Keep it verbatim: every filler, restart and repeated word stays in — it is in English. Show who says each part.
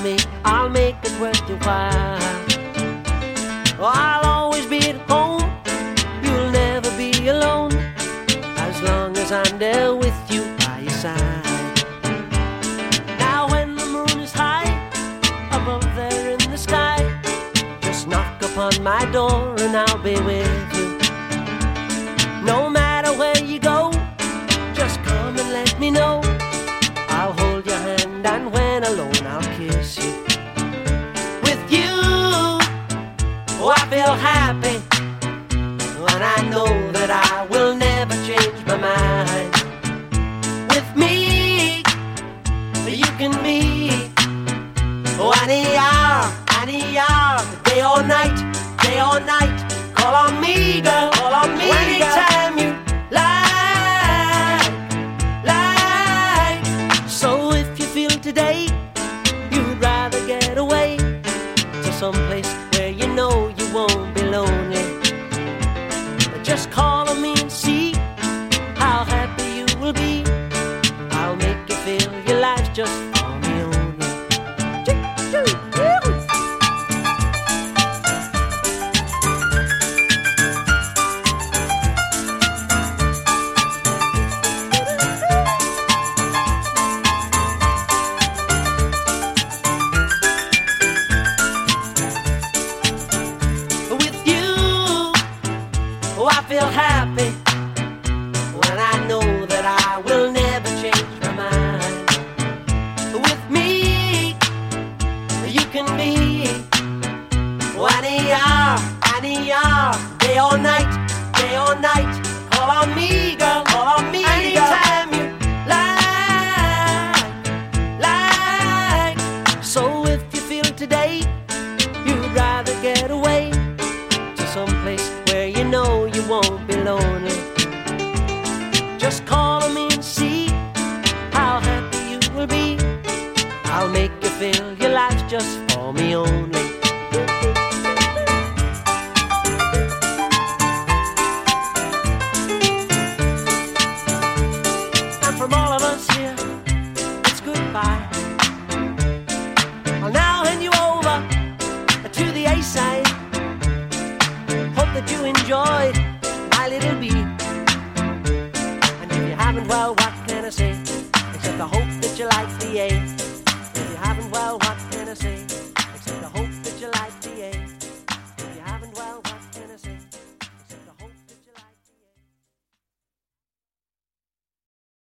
Speaker 1: me, I'll make it worth your while. Oh, I'll always be at home, you'll never be alone, as long as I'm there with you by your side. Now when the moon is high, above there in the sky, just knock upon my door and I'll be with you. No matter where you go, just come and let me know. I'll hold your hand and when alone I'll kiss you. With you, oh, I feel happy, and I know that I will never change my mind. With me, you can be, oh, any hour, any hour, day or night, day or night. Call on me, girl, call on me, anytime you like, like. So if you feel today you'd rather get away to some place where you know you won't be lonely, just call on me and see how happy you will be. I'll make you feel your life's just for me only. With you, oh, I feel happy, when I know that I will never change my mind. With me, you can be, oh, any hour, any hour, day or night, day or night. Call on me, girl, call on me, anytime you like, like. So if you feel today you'd rather get away to some place where you know you won't be lonely, just call on me and see how happy you will be. I'll make you feel your life's just for me only.